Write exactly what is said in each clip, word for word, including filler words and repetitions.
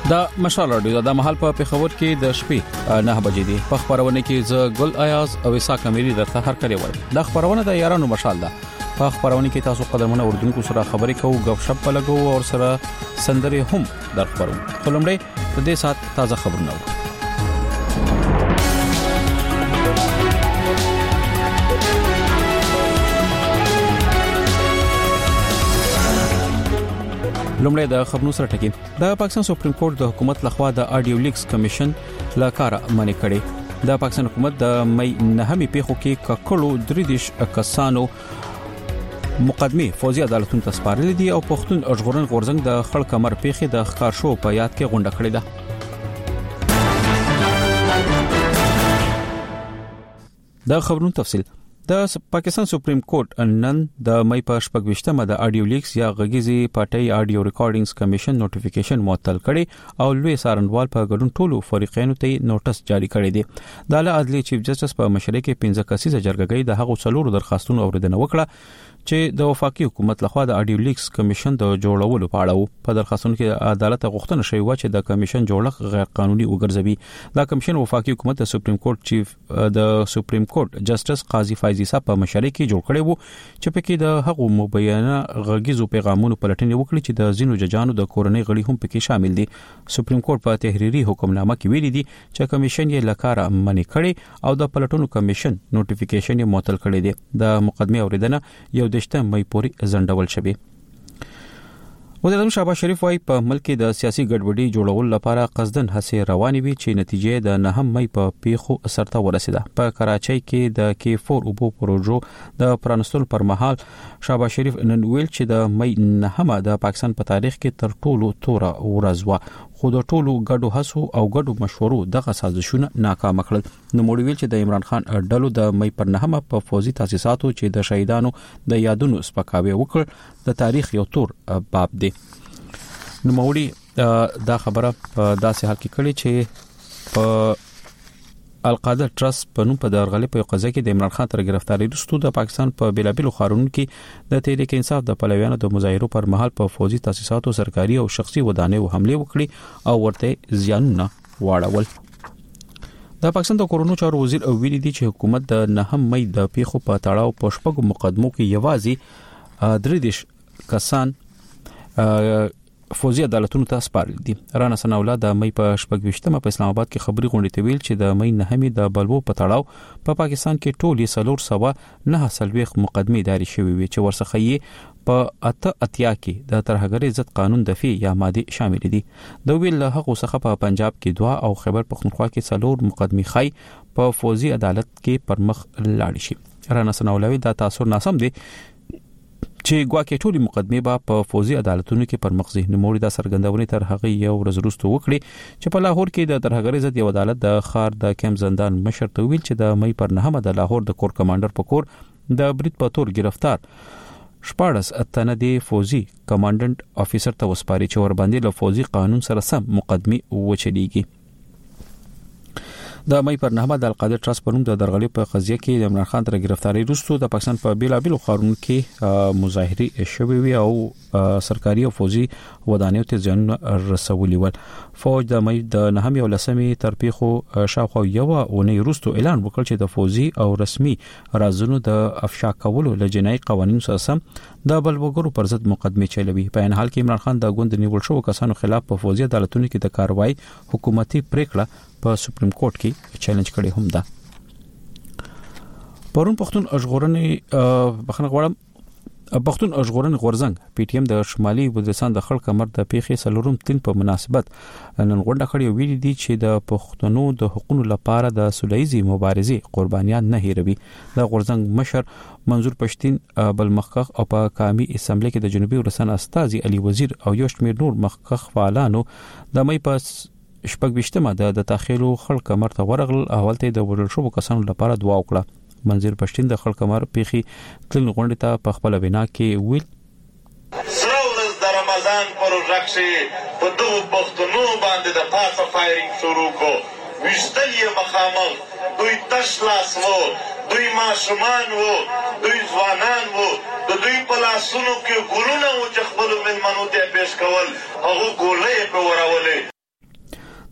د مشال رادیو د محل په پیښور کې د شپې نه بجې دي په خبرونه کې ز ګل ایاز او اسا کمیری درته هر کړي وای د خبرونه د یارانو مشال ده په خبرونه کې تاسو قدرمنه اردوونکو سره خبرې کوو غو شپ په لګو او سره سندري هم در خبرو خلمړې د دې سات تازه خبرونه لومړی د خبرونو سره ټکی د پاکستان سپریم کورټ د حکومت لخوا د آډیو لیکس کمیشن لا کار منې کړي د پاکستان حکومت د مې نهمې پیښو کې ککړو دریدش کسانو مقدمه فوزي عدالتونو ته سپارلې دي او پښتون اجغورن غورزنګ د خړ کمر پیښې د ښکار شو په یاد کې غونډه کړې ده د خبرونو تفصیل د پاکستان سپریم کورټ نن د مې په شپږشتمه د آډیو لیکس یا غږیزي پټي آډیو ریکارډینګز کمیشن نوټیفیکیشن معطل کړي او لوی سارنوال په ګډون ټولو فریقینو ته نوټس جاری کړی دی د عدالت چیف جسټس په مشرۍ کې پنځه کسیزه جرګه د هغو څلورو درخواستونو اوریدنه وکړه چې د وفاقي حکومت لخوا د آډیو لیکس کمیشن د جوړولو په اړه په درخواستونو کې عدالت غوښتنه شوی و چې د کمیشن جوړښت غیر قانوني وګرځوي د کمیشن وفاقي حکومت د سپریم کورټ چیف د سپریم کورټ جسټس قاضي فایزي صاحب په مشرۍ کې جوړ کړی وو چې په کې د هغو مبینه غږیزو پیغامونو پلټنې وکړي چې د زینو ججانو د کورنۍ غړي هم پکې شامل دي سپریم کورټ په تحریری حکمنامه کې ویلي دي چې کمیشن یې لکاره منې کړي او د پلټنو کمیشن نوټیفیکیشن یې معطل کړی دی د مقدمه اوریدنه یو دشته مې پورې زندول شوی وزیر اعظم شهباز شریف وايي په ملک کې د سیاسي ګډوډۍ جوړول لپاره قصدن هڅې روانې وي چې نتیجې د نهم مې په پیښو سرته ورسیده په کراچۍ کې د کې فور اوبو پروژو د پرانستلو پر مهال شهباز شریف نن ویل چې د مې نهمه د پاکستان په تاریخ کې تر ټولو توره ورځ و خو د ټولو ګډو هڅو او ګډو مشورو دغه سازشونه ناکام کړل نو موږ ویل چې د عمران خان ډلو د مې پر نهمه په فوزي تاسیساتو چې د شهیدانو د یادونو سپکاوی وکړ د تاریخ یو تور باب دی نو موږ دا خبره په داسې حال کې کړي چې په القادر ټرست په نوم په درغلي په قضیه کې د عمران خان تر گرفتاری وروسته د پاکستان په بیلابیلو خارونو کې د تحریک انصاف د پلویانو د مظاهرو پر مهال په فوزي تاسیساتو سرکاري او شخصي ودانیو حمله وکړي او ورته زیانونه واړول د پاکستان د کورونو چارو وزیر او ویلي دي چې حکومت د نهم مې د پیښو په تړاو په شپږو مقدمو کې یوازې دریدش کسان فوزي عدالتونو ته سپارل دي رانا سناولا د مې په شپږشتمه په اسلام آباد کې خبري غونډې ته ویل چې د مې نهمې د بلبو په تړاو په پا پاکستان کې ټولي سلور سوا نه سلويخ مقدمه داري شوی وي چې ورڅخه یې په اته اتیا کې د ترهګرۍ ضد قانون دفي یا ماده شامل دي د ویل له هغه څخه په پنجاب کې دوا او خیبر پختونخوا کې سلور مقدمه خای په فوزي عدالت کې پرمخ لاړ شي رانا سناولوي دا تاثیر ناسم دي چې ګواکې ټولي مقدمه با په فوزي عدالتونو کې پر مخزي نموړي د سرګندونې تر هغه یو ورځ وروسته وکړي چې په لاهور کې د ترهګرۍ ضد یو عدالت د خار د کم زندان مشر ته ویل چې د مې پر نهمه د لاهور د کور کمانډر په کور د برید په تور گرفتار شپارس اتنه دی فوزي کمانډنټ افیسر ته وسپاري چې ور باندې له فوزي قانون سره سم مقدمه وچليږي د مې پر نهمه د القادر ټرست په نوم د درغلي په قضیه کې د عمران خان تر گرفتاری وروسته د پاکستان په بیلابیلو خارونو کې مظاهري شوې وي او سرکاري او فوزي ودانیو ته ځان رسولي ول فوج د مې د نهمې او لسمې تر پیښو شاوخوا یو اونۍ وروسته اعلان وکړ چې د فوزي او رسمي رازونو د افشا کولو لجنای قوانینو سره سم د بلوګرو پر ضد مقدمه چلوي په ان حال کې عمران خان د غوند نیول شو کسانو خلاف په فوزي عدالتونو کې د کاروایی حکومتي پریکړه په سپریم کورټ کې چیلنج کړي هم ده پرون پښتون اجغورنې بخنه غواړم پښتون اجغورن غورزنګ پی ټی ایم د شمالي وزیرستان د خلک کمر د پیښې سلورم تین په مناسبت نن غونډه کړې ویلي دي چې د پښتنو د حقوقو لپاره د سولهیزي مبارزې قربانیان نه هیروي د غورزنګ مشر منظور پښتين بل مخکخ او په قومي اسمبلی کې د جنوبي ولسان استاذي علي وزیر او یو شمېر نور مخکخ فعالانو د مې په شپږشتمه د تاخیلو خلک کمر ته ورغل اولته د ورل شو کسانو لپاره دعا وکړه منظور پښتين د خلک کمر پیخي تل غونډه ته په خپل بنا کې ویل سلوز د رمضان پروژه کې په دوه پښتنو باندې د پاسه فایرینګ شروع کو وشتل یې مخامخ دوی تشلاس وو دوی ماشومان وو دوی ځوانان وو د دوی په لاسونو کې ګلونه وو چې خپل ملمنو ته پیش کول هغه ګولې په ورولې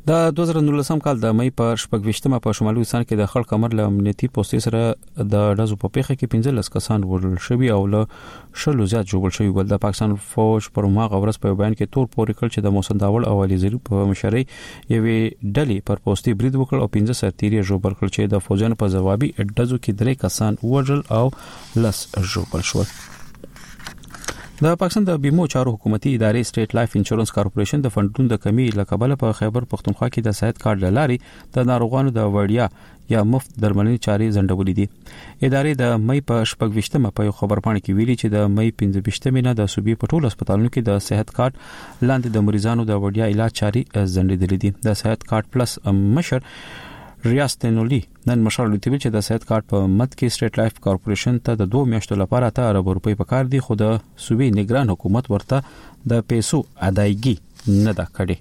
د دوه زره نولسم کال د مې په شپږ په شمالي وزیرستان کې د خړ کمر له امنیتي پوستې سره د ډزو په پیښه کې پنځلس کسان وژل شوي او له شلو زیات جوړ شوي ول. د پاکستان فوج پر ماغه ورځ په بیان کې تور پورې کړ چې د موسن داول او علي زری په مشرۍ یوې ډلې پر پوستې برید وکړ او پنځه سرتیري جوړ کړل چې د فوجانو په جوابي ډزو کې درې کسان وژل او لس جوړ شول. د پاکستان د بیمو چارو حکومتي ادارې سټیټ لایف انشورنس کارپوریشن د فندونو د کمی لکبله په خیبر پختونخوا کې د صحت کارت لاري د ناروغانو د وړیا یا مفت درملنې چارې زندولې دي. ادارې د مې په شپږ په یو خبر پاڼه کې ویلي چې د مې پنځه نه د صوبې په ټولو هسپتالونو کې د صحت کارت لاندې د مریضانو د وړیا علاج چارې زندېدلې دي. د صحت کارت پلس مشر ریاض تنولی نن مشال لوتیل چې د صحت کارت په مد کې سټیټ لایف کارپوریشن ته د دوه میاشتو لپاره ته ارب روپۍ په کار دي، خو د صوبې نگران حکومت ورته د پیسو ادایګي نه دا کړي.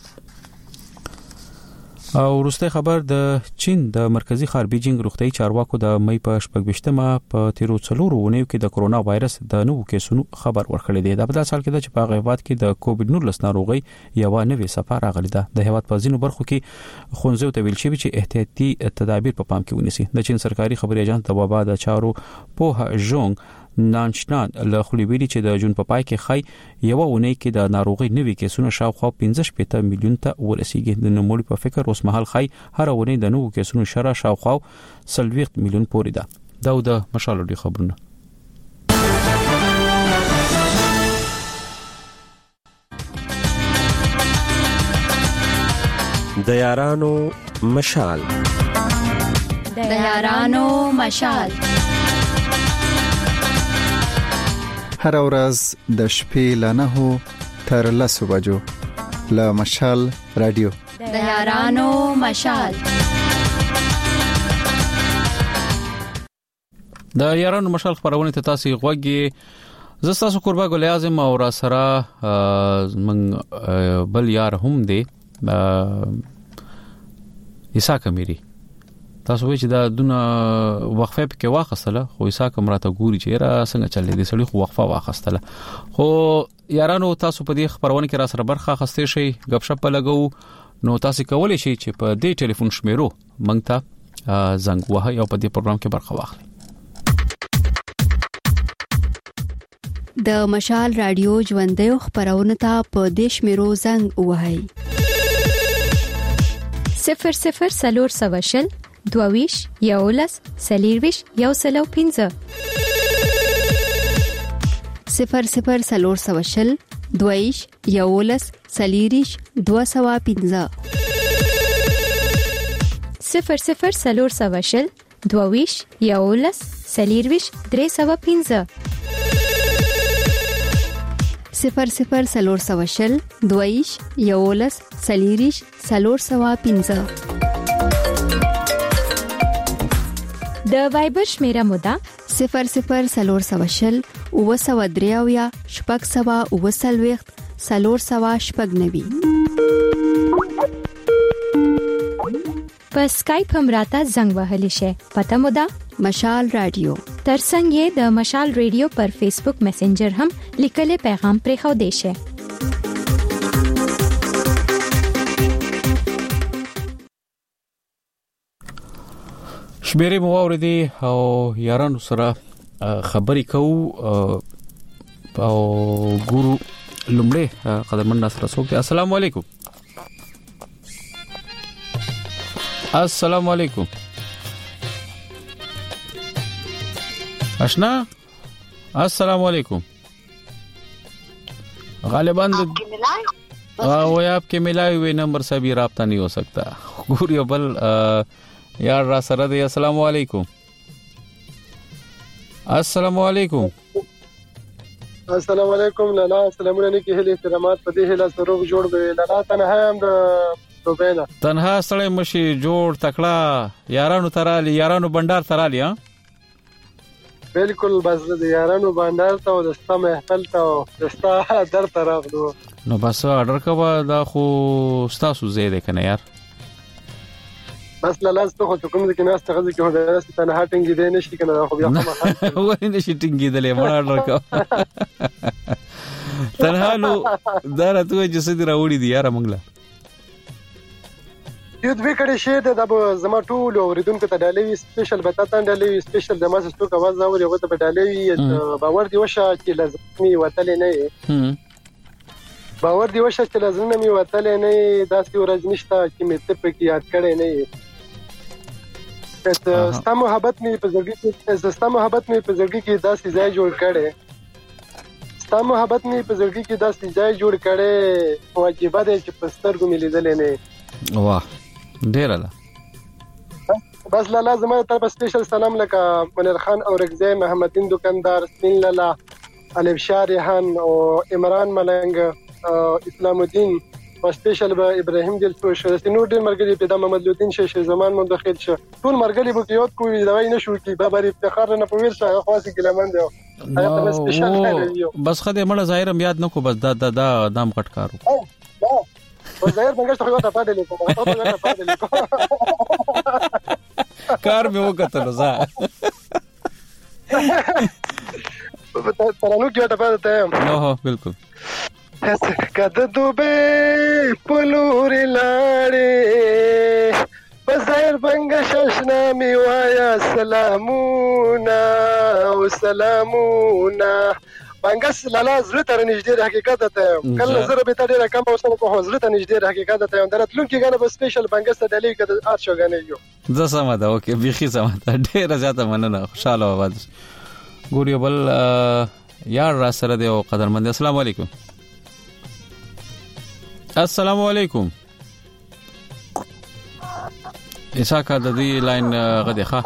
او وروسته خبر د چین د مرکزی ښار بیجینګ روغتي چارواکو د مې په شپږ په تیرو څلورو ونیو کې د کرونا وایرس د نوو کیسونو خبر ورکړی دی. د بدل سال کې د چې په غیبات کې د کووډ نولس ناروغي یو نوې صفه راغلی ده. د هیواد په ځینو برخو کې خونځو ته ویل شوی چې احتیاطي تدابیر په پام کې ونیسي. د چین سرکاري خبري اژانس د وبا د چارو په ژونګ نانشنان له خلی ویلي چې د جون په پای کې خای یو ونی کې د ناروغي نوې کیسونو شاوخوا پنځه میلیون ته ورسیږي. د نوموړي په فکر اوس مهال خای هر ونی د نوو کیسونو شره شاوخوا سلويخت میلیون پورې ده. دا د مشالو دی خبرونه. د یارانو مشال د یارانو مشال هر ورځ د شپې ل نهو تر لسو بجو له مشال رادیو د یارانو مشال. د یارانو مشال خبرونه ته تاسو غوږی زه تاسو قربا ګل اعظم او را سره من بل یار هم دی عیسی کمیری. تاسو وایئ چې دا دونه وقفه پکې واخستله، خو عیسی کمراته ګوري چې را څنګه چلې دي سړي خو وقفه واخستله. خو یارانو تاسو په دې خبرونه کې را سره برخه اخستې شي، غب شپ لګو، نو تاسو کولای شئ چې په دې ټلیفون شمیرو مونږ ته زنګ وهئ او په دې پروګرام کې برخه واخلئ. د مشال رادیو ژوندۍ خبرونه ته په دې شمیرو زنګ وهئ. صفر صفر سلور سواشل دوویش یولس سلیرویش یو سلو پینزه صفر صفر سلور سواشل دوویش یولس سلیریش دو سوا پینزه صفر صفر سلور سواشل دوویش یولس سلیرویش درې سوا پینزه صفر صفر سلور سواشل دوویش یولس سلیریش سلور سوا پینزه. د وایبر شمیره مودا صفر صفر سلور سواشل او سوا دریاویا شپږ سوا او سلويخت سلور سوا شپږ نوي. په اسکایپ هم راته زنګ وهلی شي. پته مودا مشال رادیو. ترڅنګ یې د مشال رادیو پر فیسبوک میسنجر هم لیکل پیغام پرې خو دی شي. شمیرې مو اوریدي او یارانو سره خبرې کوو او ګورو لمړی قدرمن ناصر څوک دی. السلام علیکم. السلام علیکم اشنا. السلام علیکم. غالبا وہ آپ کے ملائے ہوئے نمبر سے بھی رابطہ نہیں ہو سکتا. ګورو بل یار را سره دی. السلام علیکم. السلام علیکم. السلام علیکم لالا. السلام علیکم. هله احترامات په دې هله سره جوړ به لالا تنها هم د دوبینا تنها سره مشي جوړ تکړه یارانو ترالی یارانو بندر ترالی. ها بالکل بس د یارانو بندر ته او د ستا محفل ته او د ستا در طرف نو نو بس اورډر کوا دا خو تاسو زیاده کنه یار. بس لالا څه خو کوم ځکه نه ستغل کې هو درس تنها ټینګې دی نشي کنه خو بیا خامخا وای نشي ټینګې دلې مړ اورډر کا تنها نو دا راته چې څه دی راوړي دی یار مونږه. یو دوی کړي شه د زما ټول اوریدونکو ته ډالۍ سپیشل به تاسو ډالۍ سپیشل د ماسه څوک आवाज اوري هغه ته ډالۍ باور دی وشه چې لازمي وتل نه باور دی وشه چې لازمي وتل نه داسې ورځ نشته چې مې ته پکې یاد کړې نه ته ستا محبت مې په زړګي کې ستا محبت مې په زړګي کې داسې ځای جوړ کړي ستا محبت مې په زړګي کې داسې ځای جوړ کړي واجب دی چې په سترګو مې لیدل نه واه ډیر لا بس لالا زما طرف سپیشل سلام لکه منیر خان او رگزی محمدین دکاندار سپین لالا الف شارحان او عمران ملنګ اسلام الدین او سپیشل به ابراهیم دلسوش نور ډیر مرګلي پیدا محمد لودین شه زمان مدخل شه ټول مرګلي بو یاد کوی دوی نشو کی به بری افتخار نه پویر شه خاصی ګلمند دی هغه سپیشل بس خدای مړه ظاهرم یاد نکو بس دا دا دام کټ کارو ظاهر څنګه څه غوډه پاتې لیکو تاسو غوډه پاتې لیکو کار مې وکړل زه ترانو کې غوډه پاتې یم نو هو بالکل کده دوبه پلور لاړې بظاهر بنګ ششنا می وایا سلامونه او سلامونه بنګس لالا زړه تر نږدې حقیقت ته کله زره به تړي رقم اوسه کو زړه ته نږدې حقیقت ته درتلون کې غنه به سپیشل بنګس ته ډالۍ کړه ارشو غنه یو زه سم ده اوکې بيخي سم ده ډېر زیاته مننه خوشاله आवाज ګوري بل یار را سره دی او قدرمند السلام علیکم السلام علیکم اساکا د دې لاین غدي ښه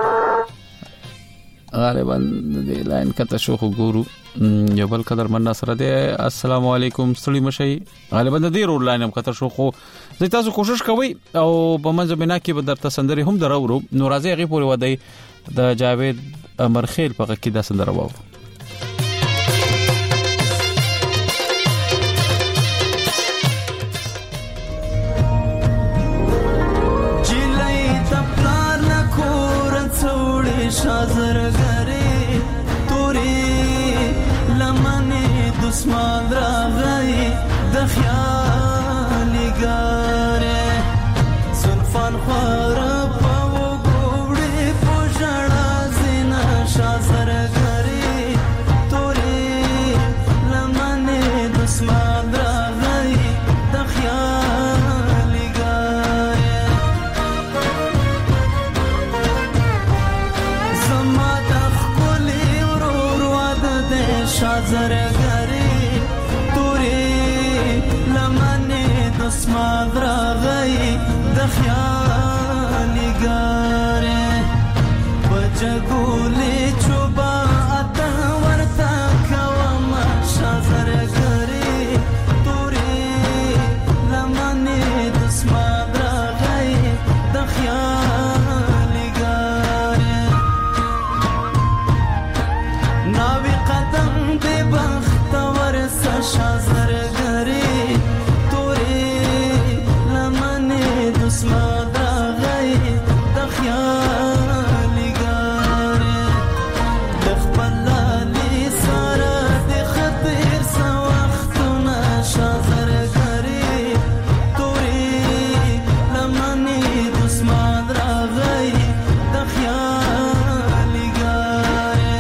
غالبا د دې لاین کته شو خو ګورو یو بل قدر من سره دی السلام علیکم ستړي مشي غالبا د دې رول لاین هم کته شو خو زه تاسو کوشش کوئ او په منځ بنا کې به درته سندري هم درو نو راځي غي پورې ودی د جاوید مرخیل په کې د سندره وو شازر غره توري لمنه دسمان راغی د خیال ګره زلفان خور په وګړې پوجړه زینا شازر غره توري لمنه دسمان راغی د خیال ګره شازر غری توري لمنه دسماد راغی د خیال ګره بجګولې چوبا اته ورتا کوما شازر غری توري لمنه دسماد راغی د خیال ګره ناوی قدم دے بختور شازر غری توري لمنه دسماد راغی د خیال ګره د خپل لالی سره د خطر سو وختونه شازر غری توري لمنه دسماد راغی د خیال ګره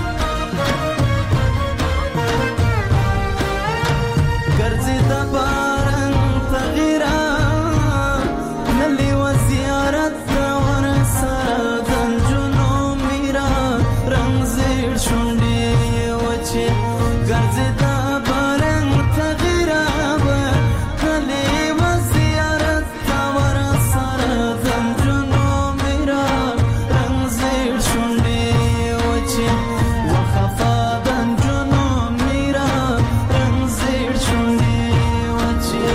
ګرځي د باران تغیرا نلی و زیارت ور سره د جنو میرا رنگ زیر شونډې وچه ګرځي د باران تغیرا نلی و زیارت ور سره د جنو میرا رنگ زیر شونډې وچه وخفا د جنو میرا رنگ زیر شونډې وچه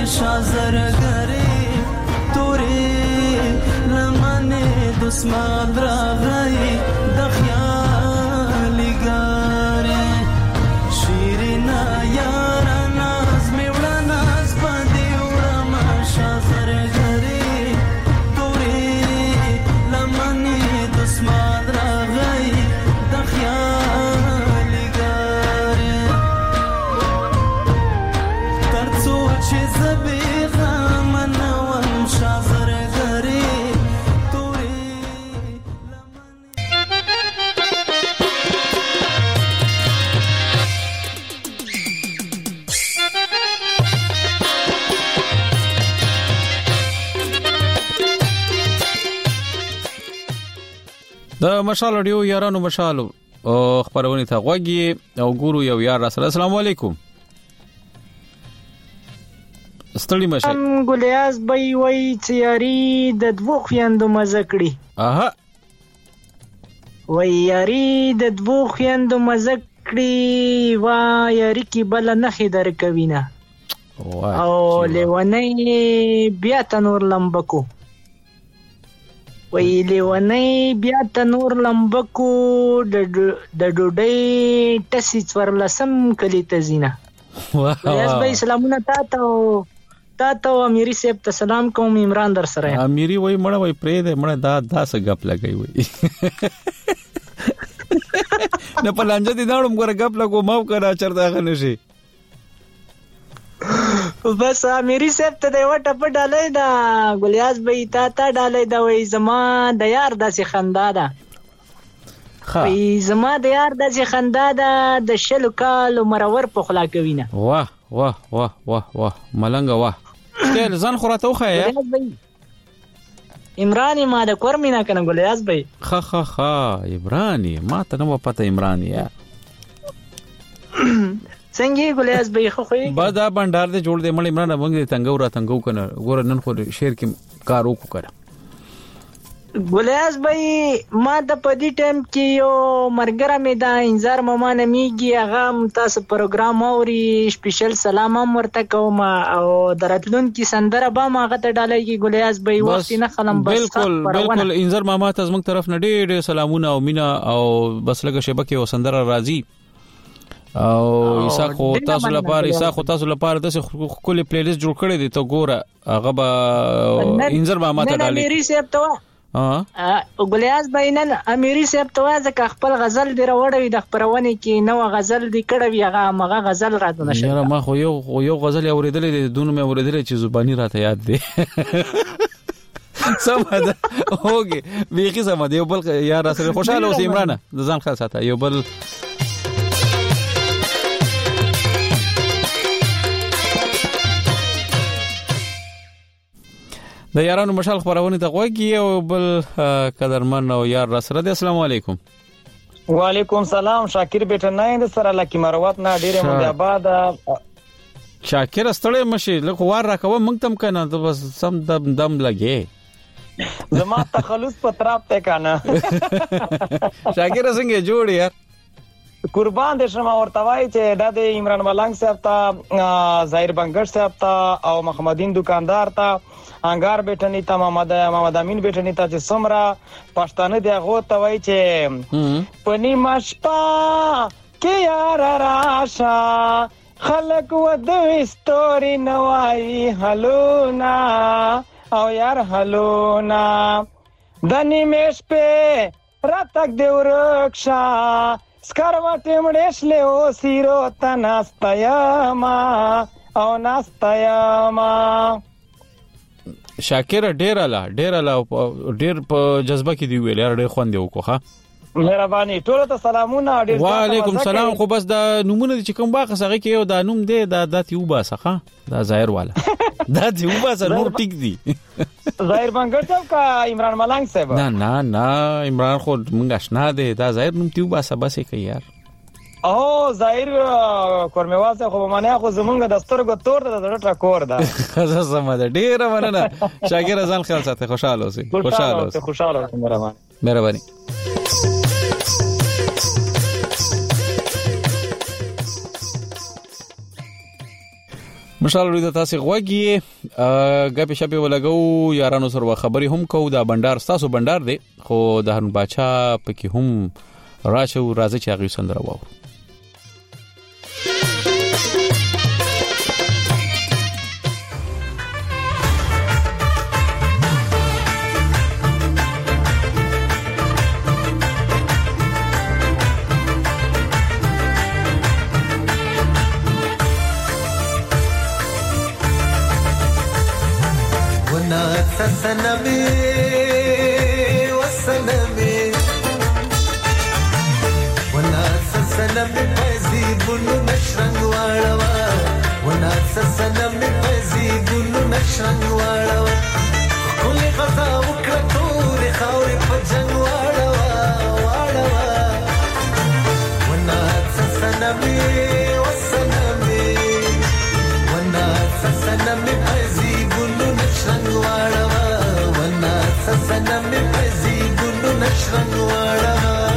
हमेशा जरगरे तोरे लमने दुश्मन रागई दखयाली गारे शीरना यारा नाज में उड़ा नाज बंदे उड़ा हमेशा जरगरे तोरे लमने दुश्मन रागई दखयाली गारे तरसो छे ज़बीग़ा मनवम शाज़र गरे तोरे د مشال اډیو یارانو مشالو او خبرونه ته غوږی او ګورو یو یار سره. السلام علیکم. ستړي مشه ام ګلیاز بای وای تیاری د دوه خويندو مزه کړی. اها وای یاری د دوه خويندو مزه کړی وا یاری کی بل نه خدر کوینه او لیونی بیا تنور لمبکو وی لیونی بیا تنور لمبکو د ډوډۍ ټسی څورلسم کلی تزینه. ګلیاز بای سلامونه تاسو تاسو امیری صاحب ته سلام کوم. عمران در سره امیری وای مړه وای پرې ده مړه دا داسه غپ لګي وای نه په لانجه دي داړم ګره غپ لګو ماو کرا چرته غنه شي بس امیری صاحب ته دی وټه په ډالې دا ګلیاز بای تا تا ډالې دا وای زما د یار داسې خندا ده وای زما د یار داسې خندا ده د شلو کال مرور په خلا کوینه. واه واه واه واه واه ملنګ واه کله ځان خوراته وخه یا عمرانی ما د کور مینا کنه ګلیاز بای خ خ خ عمرانی ما ته نو پته عمرانی یا څنګه ګلیاز بای خو خو با دا بندار دې جوړ دې مړ عمران موږ تنګو را تنګو کنه ګور نن خو شهر کې کار وکړه. ګلیاز بای ما د پدی ټیم کې یو مرګره مې دا انذار ماما نمیږي هغه تاسو پروګرام اوري سپیشل سلام هم ورته کوم او درتلون کې سندره با ما غته ډالای کې ګلیاز بای وخت نه خلم بس بالکل بالکل انذار ماما ته زموږ طرف نه ډېر سلامونه او مینا او بس لګه شبکه او سندره راځي او ایسا خو تاسو لپاره ایسا خو تاسو لپاره د خولي پلی لیست جوړ کړی دی ته ګوره هغه به انذار ماما ته ډالي. امیری صاحب ته ها ګلیاز بینن امیری صاحب ته ځکه خپل غزل دی راوړی د خبرونه کې نو غزل دی کړی هغه مغه غزل راته نشه. یاره ما خو یو یو غزل اوریدلې دی دونه مې اوریدلې چې زبانی راته یاد دی سمه ده اوګي بیخي سمه ده یو بل یار سره خوشاله اوسې عمران د ځان خاص ساته یو بل د یارانو مشال خبرونه ته غوږی او بل قدرمن او یار را سره. السلام علیکم. وعلیکم سلام. شاکر بیٹه نه د سره لکی مروت نه ډیره مونږه آباد شاکر استړې مشي لکه وار راکوه مونږ تم کنه بس سم دم دم لګي زما تخلص په طرف ته کنه شاکر څنګه جوړ یار قربان دې شمه ورته وای چې د عمران ملنګ صاحب ته ظاهر بنگړ صاحب ته او محمدین دکاندار ته انګار بیٹنی ته محمد محمد امین بیٹنی ته چې سمرا پښتانه دی هغه ته وای چې پنی مشپا کې یار راشا خلق ود استوري نوای هلونا او یار هلونا دني مش په راتک دی ورکشا سکاروا ټیمډېش له او سیرو تناستایما او ناستایما. شاکر ډیر اله ډیر اله ډیر په جذبه کې دی ویل یار ډیر خوند یو کوخه مهرباني ټول ته سلامونه ډیر وعلیکم سلام. خو بس دا نمونه چې کوم باغ سره کې یو دا نوم دی دا داتي وباسخه دا ظاهر والا دا دی وباسه نور ټیک دی ظاهر بنگړ صاحب کا عمران ملنګ صاحب نه نه نه عمران خو مونږ آشنا دی دا ظاهر نوم تی وباسه بس کوي یار او ظاهر کورمواسه خو معنی خو زمونږ د سترګو تور د ډټه کور ده خزه سم ده ډیره مننه شاګر ځان خیال ساتي خوشاله اوسئ خوشاله اوسئ خوشاله اوسئ مهرباني مهرباني. مشال ورته تاسو غوږی غپې شپې ولګو یارانو سره خبري هم کو دا بندر تاسو بندر دی خو د هارون باچا پکې هم راشه راځي چې هغه سندره وو سنمي وسنمي وناس سنمي فزيبونو نشرنگ واړوا وناس سنمي فزيبونو نشرنگ واړوا کله غزا وکړه تور خاورې په جنگ واړوا واړوا وناس سنمي وسنمي وناس سنمي فزيبونو نشرنگ واړوا سنم می پزی ګلو نشرنګ واړه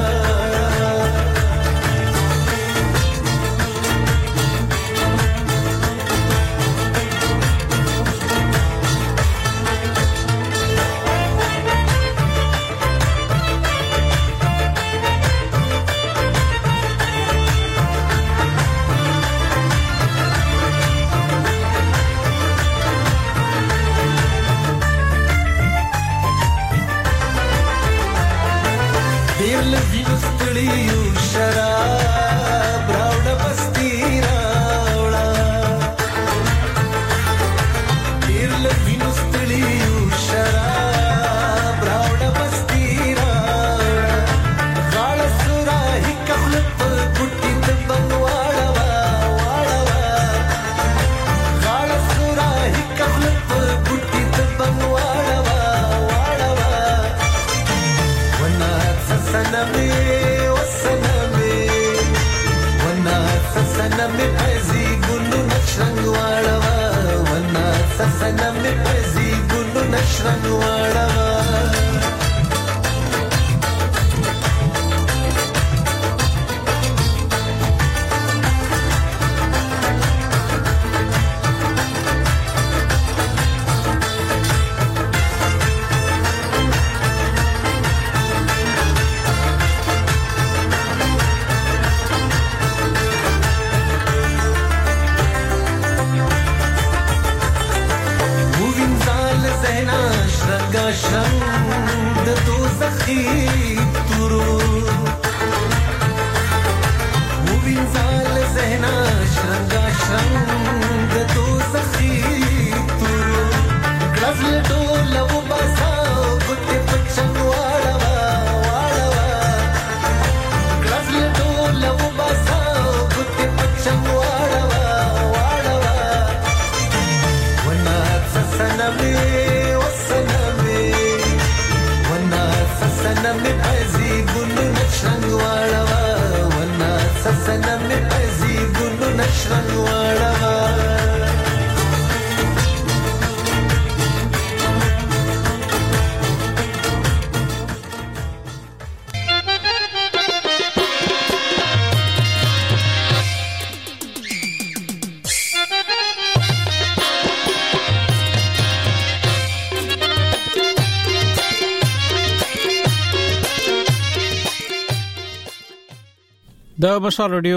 د مشال رادیو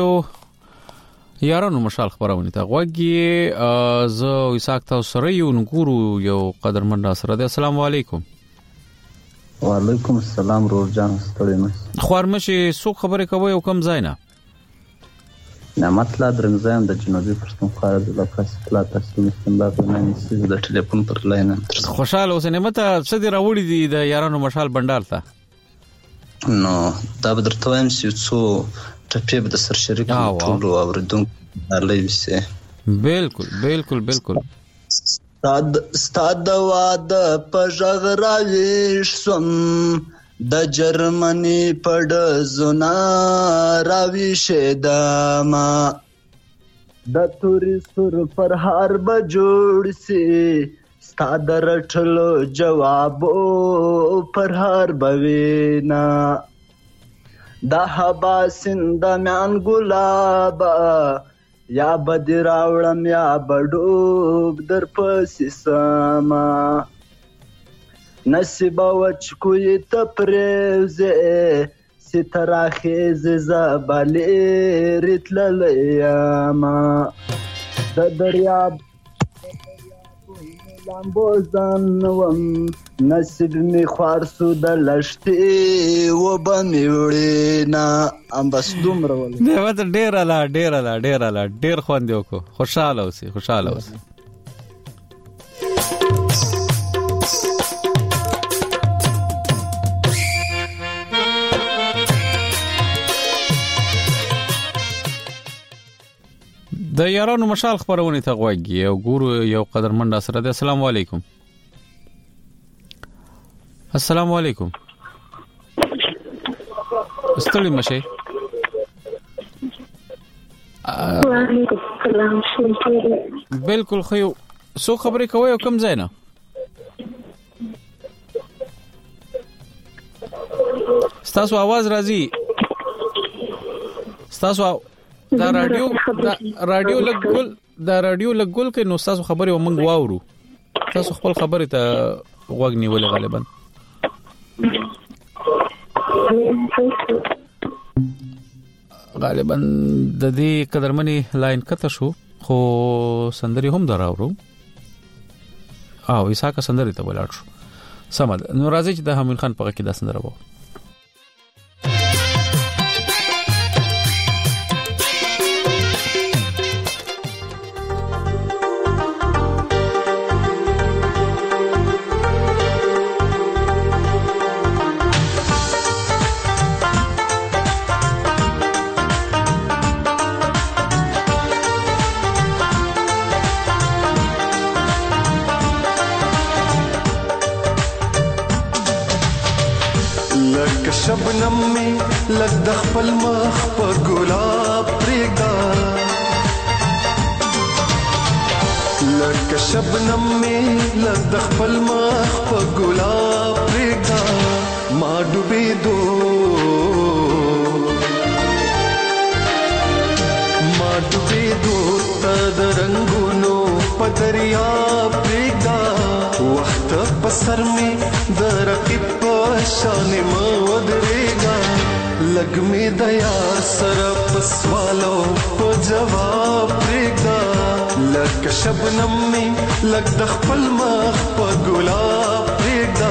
یارانو مشال خبرونه ته غوږی زه وساک تاسو سره یو نګورو یو قدرمن سره د السلام علیکم وعلیکم السلام رور جان ستړی نه خورمشي سو خبره کوي او کم ځای نه نعمت لا درنګ د جنوبي پښتونخوا د لکاس پلاټ تاسو استنباط نه نسی د ټلیفون پر لاین خوشاله اوسه نعمت څه دی راوړي دي د یارانو مشال بندال ته نو دا بدرته وایم چې څو ټپې به د سر شریک ټول اوردونکو دالې وسه بالکل بالکل بالکل استاد استاد واد پژغ راويش سم د جرمني پډ زنا راويشه دما د توري سر پر هر به جوړ سي استاد رټلو جواب پر هر بوینا دا حبا سند میان ګلاب یا بد راوړم یا بډوب در پسې سما نصیب وچ کوی ته پرېوځې سترا خیز زبالې رتللیاما د دریاب لامبو ځان وم نصیب می خوار سو د لشتې وبه مې وړې نه ام بس دومره ولې نه وته ډېر الا ډېر الا ډېر الا ډېر خوند یو کو خوشاله اوسې خوشاله اوسې د یارانو مشال خبرونه ته غوږی او ګورو یو قدرمند سره د السلام علیکم السلام علیکم استړی مشه وعلیکم السلام بالکل خو سو خبرې کوي او کم ځای نه ستاسو आवाज راځي ستاسو دا رادیو دا رادیو لګول دا رادیو لګول کې نو تاسو خبرې ومنګ واورو تاسو خپل خبرې ته وګ نیولې غالبا غالبا د دې قدرمنې لاین کته شو خو سندري هم دراورو او ایساکه سندري ته ولاړ شو سمد نو راځي چې د حمید خان په کې د سندره وو شبنم می لګ د خپل مخ په ګلاب پرېږدا لګ شبنم می لګ د خپل مخ په ګلاب پرېږدا ما ډوبې دو ما ډوبې دو ته د رنگونو په دریاب پرېږدا وخت په سر می د رقیب په شان ما ودرېږا لګ می د یار سره په سوالو په جواب پرېږدا لګ شبنم می لګ د خپل مخ په ګلاب پرېږدا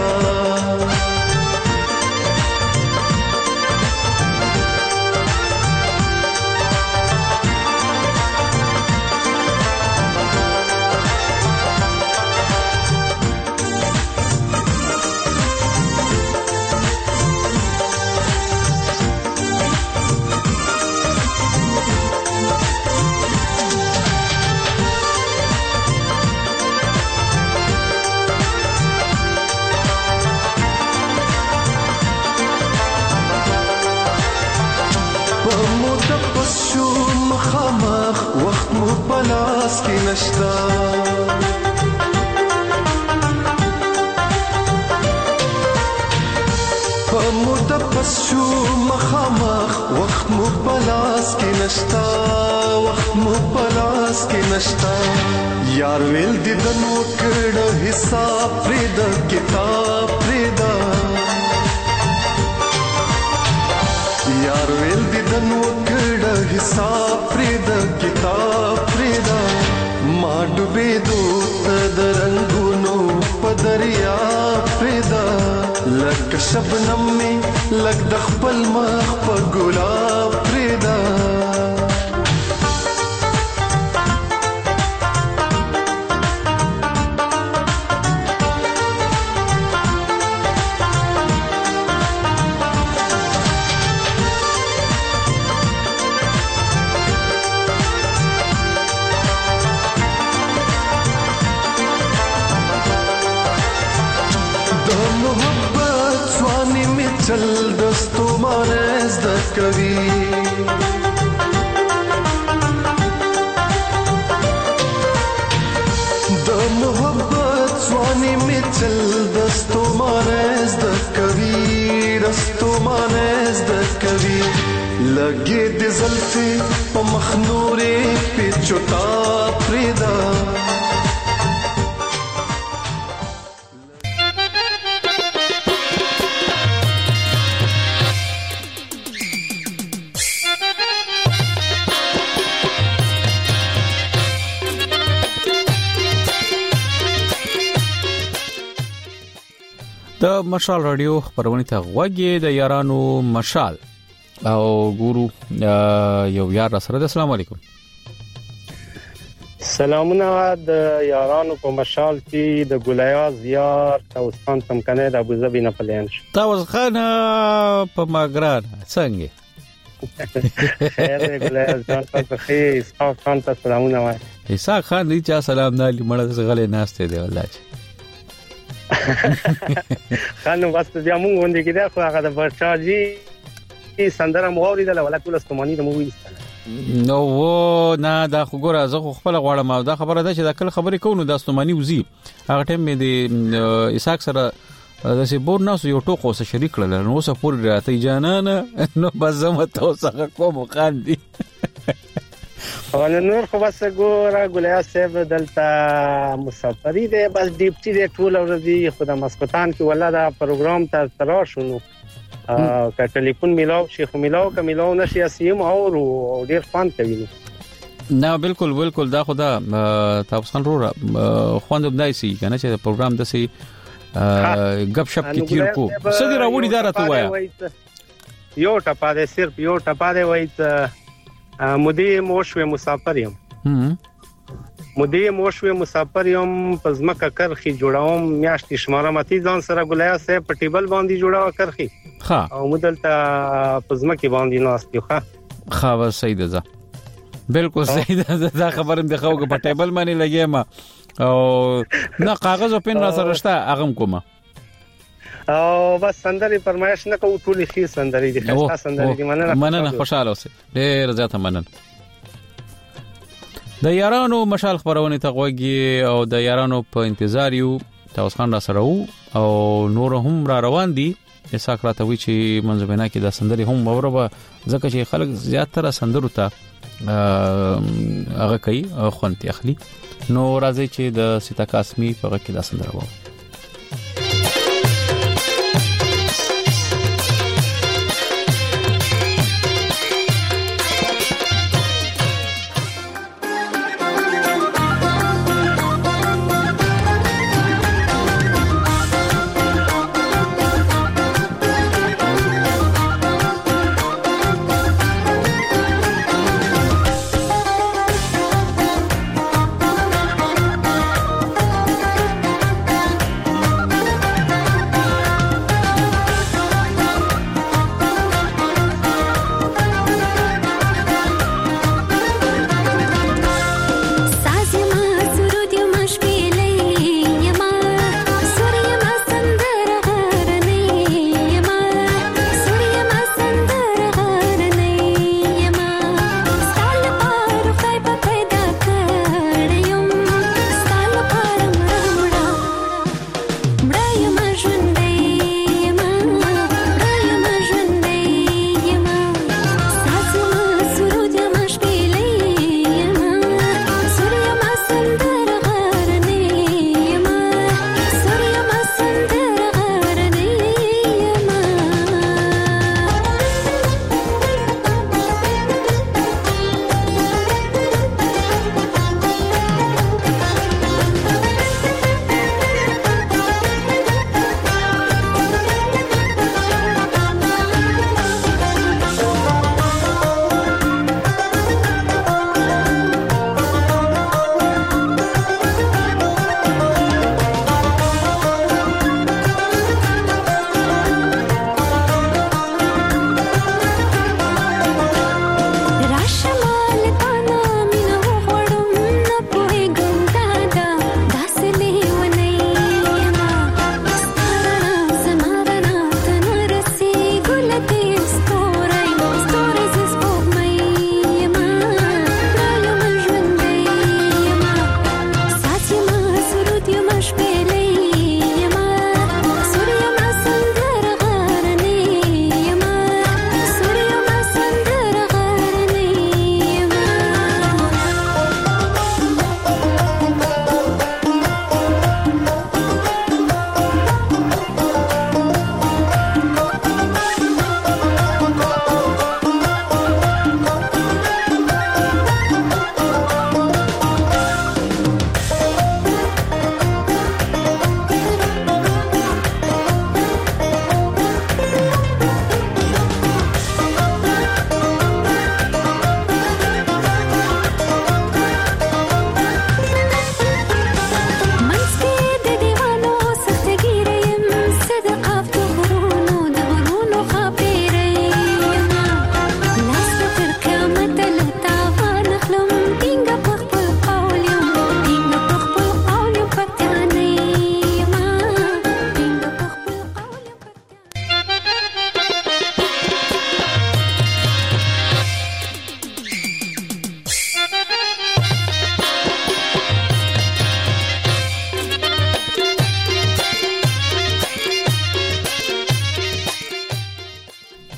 مخامخ وخت مو پلاس کې نشتا په مدبس شو مخامخ وخت مو پلاس کې نشتا وخت مو پلاس کې نشتا یار ویل دې د نو کړه حساب پرې د کتاب پرې دا یار ویل دې د نو کړه حساب پرې د کتاب پرې دا ما ډوبې دو د رنگونو په دریا پرې دا لک شبنم می لک د خپل مخ په ګلاب پرې دا چل دستو مانز د کوي د محبت ځواني می چل دستو مانز د کوي دستو مانز د کوي لګي د زلفې په مخ نورې پیچوتا پرېدا د مشال رادیو خبرونه ته غوږی د یارانو مشال او ګورو یو یار سره. السلام علیکم. سلامونه د یارانو په مشال کې د ګلیاز یار توسان تم کنه د ابوظبي نه پلان شو. تاسو خان په ماګران څنګه؟ خیر دی ګلیاز جان تاسو خیر اسحاق خان ته سلامونه وای. اسحاق خان دې چا سلام نه لمړ غلې ناشته دی والله. خانو واسطه بیا مونږ باندې کې دا خو هغه د برچاجي سندره موري د ولا کول استمانی د مووي نو و نه دا خو ګوره زه خو خپل غواړم او دا خبره ده چې دا کله خبرې کوو د استمانی وزي هغه ټیم مې د اسحاق سره د سي بور ناس یو ټوکو سره شریک کړل نو سه پور راته جانانه نو بزمه تاسو کوم خان دي ولې نور خو بس ګوره ګلیا صاحب دلته مسافری دی بس ډیپټي دی ټول ورځي خو د مسکوتان کې ولا دا پروګرام ته تراشونو ا ټلیفون میلاو شي خو میلاو ک میلاو نشي اسیم او ډیر فان کوي نه بالکل بالکل دا خدا تاسو خان رو خوند بدایسي کنه چې پروګرام د سي غب شپ کې تیر کو سدي راوړي دا راته وایا یو ټپا دې صرف یو ټپا دې وایي مودي موشوي مسافر یم مودي موشوي مسافر یم پزماکه کرخي جوړاوم میاشتې شماره متي ځان سره ګلیا سه په ټیبل باندې جوړاوه کرخي ها او مدلته پزماکه باندې ناستیو ها ها صحیح ده بالکل صحیح ده دا خبرم دی خوګه په ټیبل باندې لګیم او نه کاغذ او پن را سره شته اغم کومه او بس سندري فرمایش نه کوو ټول خي سندري دي خاصه سندري دي مننه مننه خوشاله اوسه ډېر زیاته مننه. د یارانو مشال خبرونه ته غوږی او د یارانو په انتظار یو تاسو خان را سره او نور هم را روان دي اساک راته وی چې منځبینا کې د سندري هم وروبه ځکه چې خلک زیاتره سندرو ته هغه کوي خونتي اخلي نو راځي چې د سیتا قاسمی په کې د سندره وو.